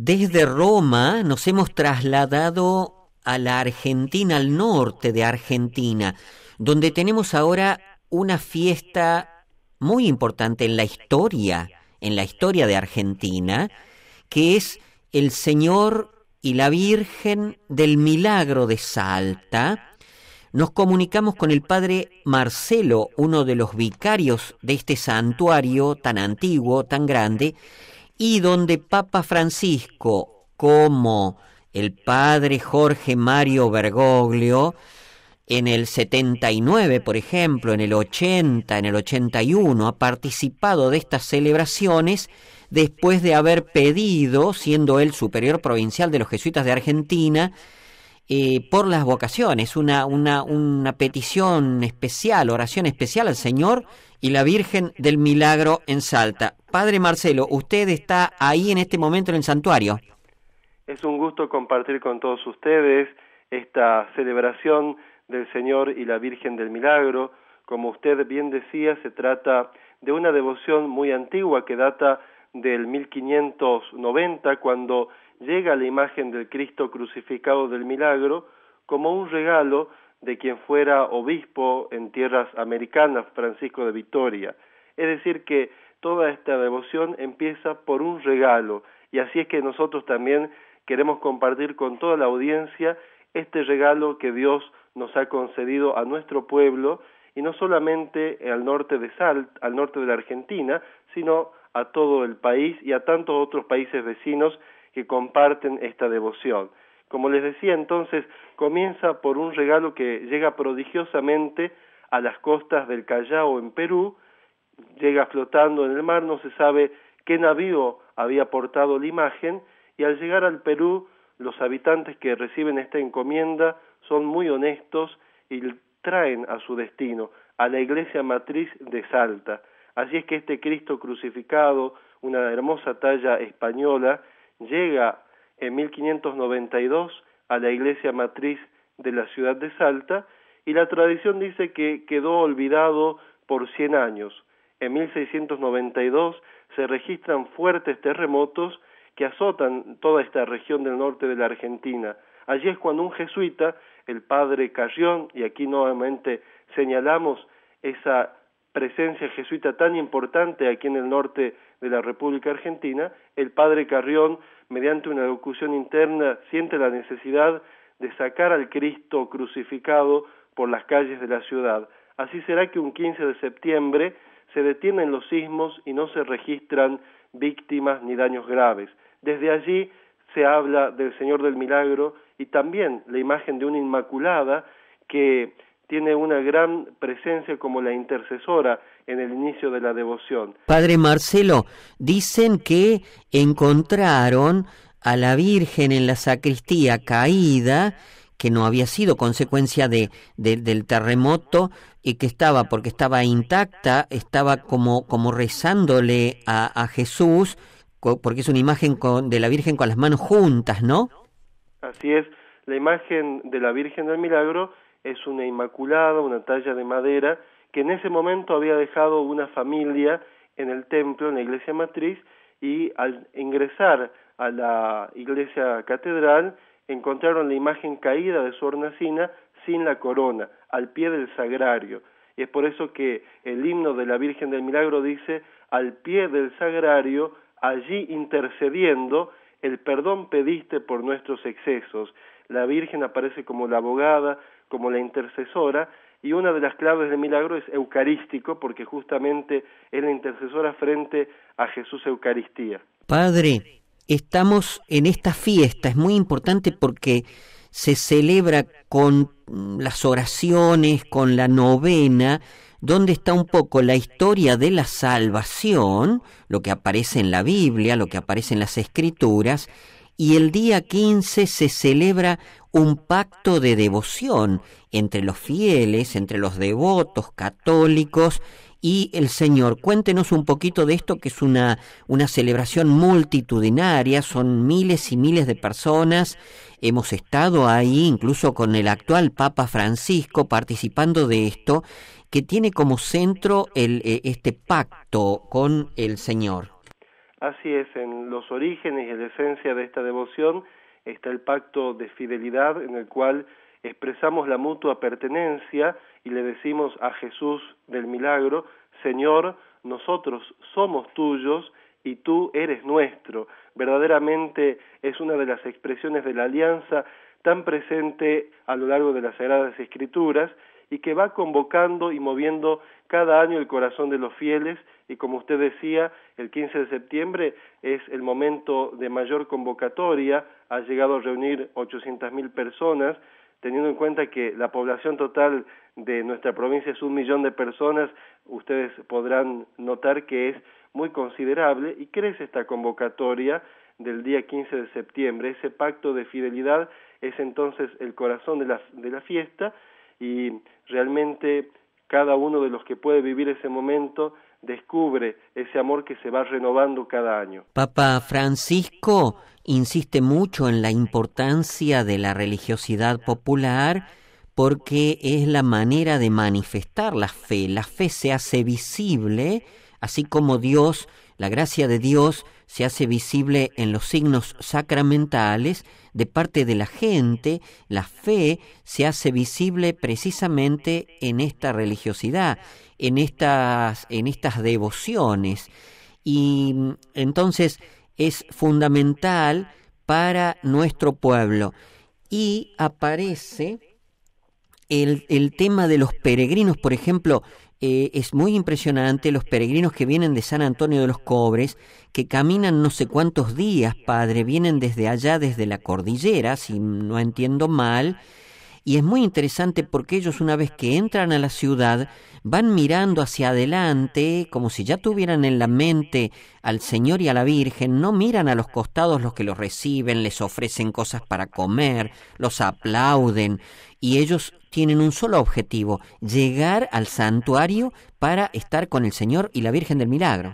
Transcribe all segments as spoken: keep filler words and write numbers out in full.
desde Roma nos hemos trasladado a la Argentina, al norte de Argentina, donde tenemos ahora una fiesta muy importante en la historia, en la historia de Argentina, que es el Señor y la Virgen del Milagro de Salta. Nos comunicamos con el padre Marcelo, uno de los vicarios de este santuario tan antiguo, tan grande, y donde Papa Francisco, como el padre Jorge Mario Bergoglio, en el setenta y nueve, por ejemplo, en el ochenta, en el ochenta y uno, ha participado de estas celebraciones después de haber pedido, siendo él superior provincial de los jesuitas de Argentina, eh, por las vocaciones, una, una, una petición especial, oración especial al Señor y la Virgen del Milagro en Salta. Padre Marcelo, usted está ahí en este momento en el santuario. Es un gusto compartir con todos ustedes esta celebración del Señor y la Virgen del Milagro. Como usted bien decía, se trata de una devoción muy antigua que data del mil quinientos noventa, cuando llega la imagen del Cristo crucificado del Milagro como un regalo de quien fuera obispo en tierras americanas, Francisco de Vitoria. Es decir, que toda esta devoción empieza por un regalo, y así es que nosotros también queremos compartir con toda la audiencia este regalo que Dios nos ha concedido a nuestro pueblo, y no solamente al norte de Salta, al norte de la Argentina, sino a todo el país y a tantos otros países vecinos que comparten esta devoción. Como les decía, entonces, comienza por un regalo que llega prodigiosamente a las costas del Callao en Perú, llega flotando en el mar, no se sabe qué navío había portado la imagen, y al llegar al Perú, los habitantes que reciben esta encomienda son muy honestos y traen a su destino, a la iglesia matriz de Salta. Así es que este Cristo crucificado, una hermosa talla española, llega en mil quinientos noventa y dos a la iglesia matriz de la ciudad de Salta, y la tradición dice que quedó olvidado por cien años. En mil seiscientos noventa y dos se registran fuertes terremotos que azotan toda esta región del norte de la Argentina. Allí es cuando un jesuita, el padre Carrión, y aquí nuevamente señalamos esa presencia jesuita tan importante aquí en el norte de la República Argentina, el padre Carrión, mediante una locución interna, siente la necesidad de sacar al Cristo crucificado por las calles de la ciudad. Así será que un quince de septiembre se detienen los sismos y no se registran víctimas ni daños graves. Desde allí se habla del Señor del Milagro y también la imagen de una Inmaculada que tiene una gran presencia como la intercesora en el inicio de la devoción. Padre Marcelo, dicen que encontraron a la Virgen en la sacristía caída, que no había sido consecuencia de, de del terremoto, y que estaba, porque estaba intacta, estaba como, como rezándole a, a Jesús, porque es una imagen con, de la Virgen con las manos juntas, ¿no? Así es, la imagen de la Virgen del Milagro es una inmaculada, una talla de madera, que en ese momento había dejado una familia en el templo, en la iglesia matriz, y al ingresar a la iglesia catedral, encontraron la imagen caída de su hornacina sin la corona, al pie del sagrario. Y es por eso que el himno de la Virgen del Milagro dice: al pie del sagrario, allí intercediendo, el perdón pediste por nuestros excesos. La Virgen aparece como la abogada, como la intercesora, y una de las claves del milagro es eucarístico, porque justamente es la intercesora frente a Jesús Eucaristía. Padre, estamos en esta fiesta, es muy importante porque se celebra con las oraciones, con la novena, donde está un poco la historia de la salvación, lo que aparece en la Biblia, lo que aparece en las Escrituras, y el día quince se celebra un pacto de devoción entre los fieles, entre los devotos católicos y el Señor. Cuéntenos un poquito de esto, que es una, una celebración multitudinaria, son miles y miles de personas. Hemos estado ahí incluso con el actual Papa Francisco participando de esto, que tiene como centro el, este pacto con el Señor. Así es, en los orígenes y en la esencia de esta devoción está el pacto de fidelidad en el cual expresamos la mutua pertenencia y le decimos a Jesús del milagro: Señor, nosotros somos tuyos y tú eres nuestro. Verdaderamente es una de las expresiones de la alianza tan presente a lo largo de las Sagradas Escrituras y que va convocando y moviendo cada año el corazón de los fieles, y como usted decía, el quince de septiembre es el momento de mayor convocatoria, ha llegado a reunir ochocientas mil personas, teniendo en cuenta que la población total de nuestra provincia es un millón de personas, ustedes podrán notar que es muy considerable y crece esta convocatoria del día quince de septiembre. Ese pacto de fidelidad es entonces el corazón de la, de la fiesta, y realmente cada uno de los que puede vivir ese momento descubre ese amor que se va renovando cada año. Papa Francisco insiste mucho en la importancia de la religiosidad popular porque es la manera de manifestar la fe. La fe se hace visible, así como Dios, la gracia de Dios, se hace visible en los signos sacramentales de parte de la gente. La fe se hace visible precisamente en esta religiosidad, en estas, en estas devociones. Y entonces es fundamental para nuestro pueblo. Y aparece el, el tema de los peregrinos, por ejemplo. Eh, es muy impresionante los peregrinos que vienen de San Antonio de los Cobres, que caminan no sé cuántos días, padre, vienen desde allá, desde la cordillera, si no entiendo mal, y es muy interesante porque ellos, una vez que entran a la ciudad, van mirando hacia adelante como si ya tuvieran en la mente al Señor y a la Virgen. No miran a los costados los que los reciben, les ofrecen cosas para comer, los aplauden, y ellos tienen un solo objetivo: llegar al santuario para estar con el Señor y la Virgen del Milagro.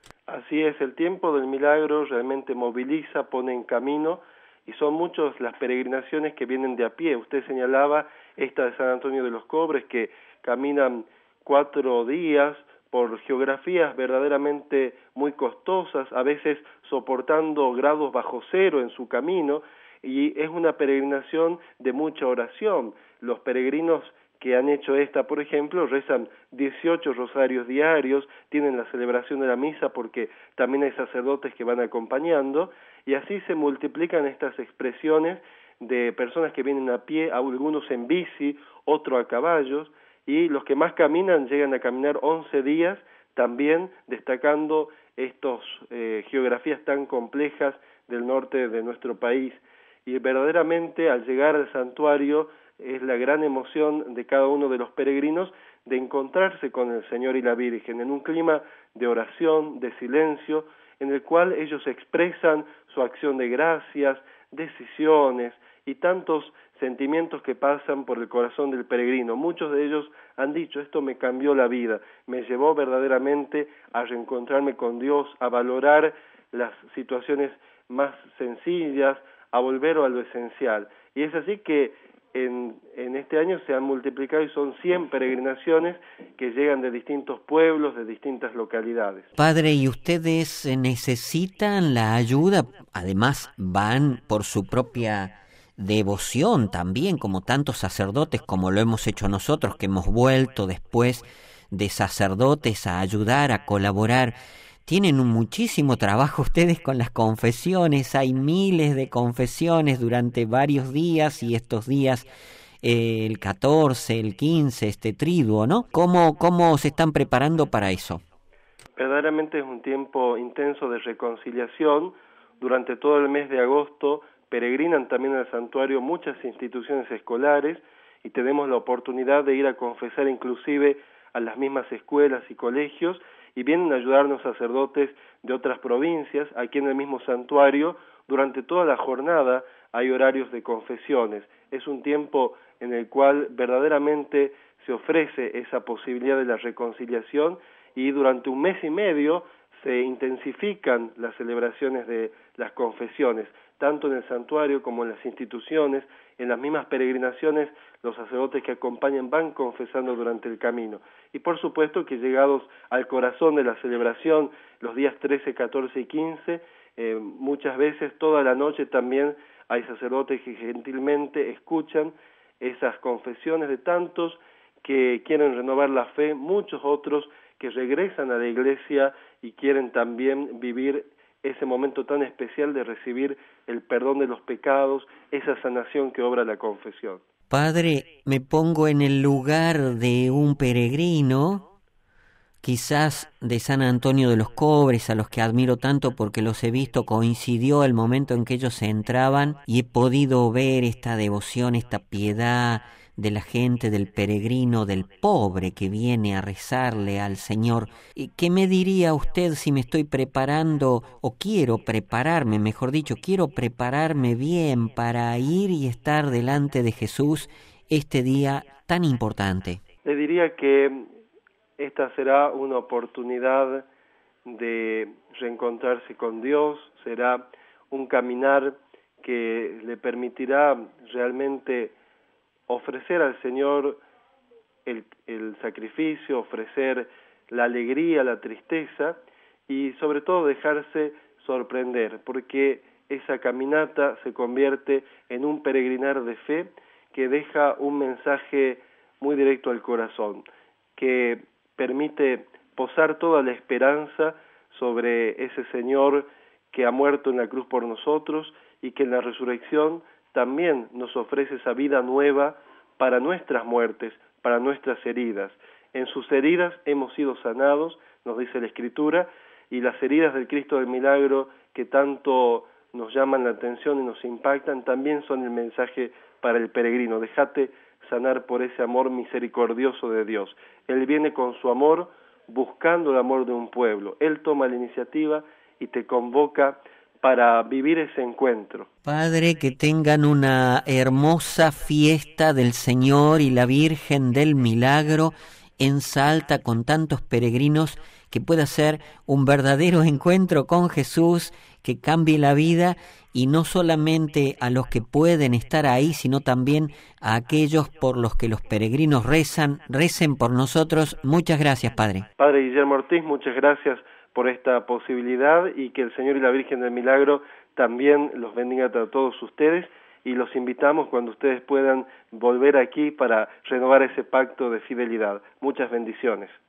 Así es, el tiempo del milagro realmente moviliza, pone en camino, y son muchas las peregrinaciones que vienen de a pie. Usted señalaba esta de San Antonio de los Cobres, que caminan cuatro días por geografías verdaderamente muy costosas, a veces soportando grados bajo cero en su camino, y es una peregrinación de mucha oración. Los peregrinos que han hecho esta, por ejemplo, rezan dieciocho rosarios diarios, tienen la celebración de la misa porque también hay sacerdotes que van acompañando, y así se multiplican estas expresiones de personas que vienen a pie, algunos en bici, otros a caballos, y los que más caminan llegan a caminar once días, también destacando estas eh, geografías tan complejas del norte de nuestro país. Y verdaderamente al llegar al santuario es la gran emoción de cada uno de los peregrinos de encontrarse con el Señor y la Virgen en un clima de oración, de silencio, en el cual ellos expresan su acción de gracias, decisiones y tantos sentimientos que pasan por el corazón del peregrino. Muchos de ellos han dicho: esto me cambió la vida, me llevó verdaderamente a reencontrarme con Dios, a valorar las situaciones más sencillas, a volver a lo esencial. Y es así que en, en este año se han multiplicado y son cien peregrinaciones que llegan de distintos pueblos, de distintas localidades. Padre, ¿y ustedes necesitan la ayuda? Además, van por su propia devoción también, como tantos sacerdotes, como lo hemos hecho nosotros, que hemos vuelto después de sacerdotes a ayudar, a colaborar. Tienen un muchísimo trabajo ustedes con las confesiones, hay miles de confesiones durante varios días, y estos días, eh, el catorce, el quince, este triduo, ¿no? ¿Cómo, cómo se están preparando para eso? Verdaderamente es un tiempo intenso de reconciliación. Durante todo el mes de agosto peregrinan también al santuario muchas instituciones escolares, y tenemos la oportunidad de ir a confesar inclusive a las mismas escuelas y colegios, y vienen a ayudarnos sacerdotes de otras provincias. Aquí en el mismo santuario, durante toda la jornada, hay horarios de confesiones. Es un tiempo en el cual verdaderamente se ofrece esa posibilidad de la reconciliación, y durante un mes y medio se intensifican las celebraciones de las confesiones. tanto en el santuario como en las instituciones, en las mismas peregrinaciones, los sacerdotes que acompañan van confesando durante el camino. Y por supuesto que llegados al corazón de la celebración, los días trece, catorce y quince, eh, muchas veces toda la noche también hay sacerdotes que gentilmente escuchan esas confesiones de tantos que quieren renovar la fe, muchos otros que regresan a la iglesia y quieren también vivir ese momento tan especial de recibir el perdón de los pecados, esa sanación que obra la confesión. Padre, me pongo en el lugar de un peregrino, quizás de San Antonio de los Cobres, a los que admiro tanto porque los he visto, coincidió el momento en que ellos entraban y he podido ver esta devoción, esta piedad de la gente, del peregrino, del pobre que viene a rezarle al Señor. ¿Qué me diría usted si me estoy preparando, o quiero prepararme, mejor dicho, quiero prepararme bien para ir y estar delante de Jesús este día tan importante? Le diría que esta será una oportunidad de reencontrarse con Dios, será un caminar que le permitirá realmente ofrecer al Señor el, el sacrificio, ofrecer la alegría, la tristeza y sobre todo dejarse sorprender, porque esa caminata se convierte en un peregrinar de fe que deja un mensaje muy directo al corazón, que permite posar toda la esperanza sobre ese Señor que ha muerto en la cruz por nosotros y que en la resurrección también nos ofrece esa vida nueva para nuestras muertes, para nuestras heridas. En sus heridas hemos sido sanados, nos dice la Escritura, y las heridas del Cristo del Milagro que tanto nos llaman la atención y nos impactan, también son el mensaje para el peregrino. Déjate sanar por ese amor misericordioso de Dios. Él viene con su amor buscando el amor de un pueblo. Él toma la iniciativa y te convoca para vivir ese encuentro. Padre, que tengan una hermosa fiesta del Señor y la Virgen del Milagro en Salta con tantos peregrinos, que pueda ser un verdadero encuentro con Jesús, que cambie la vida, y no solamente a los que pueden estar ahí, sino también a aquellos por los que los peregrinos rezan, recen por nosotros. Muchas gracias, Padre. Padre Guillermo Ortiz, muchas gracias por esta posibilidad y que el Señor y la Virgen del Milagro también los bendiga a todos ustedes y los invitamos cuando ustedes puedan volver aquí para renovar ese pacto de fidelidad. Muchas bendiciones.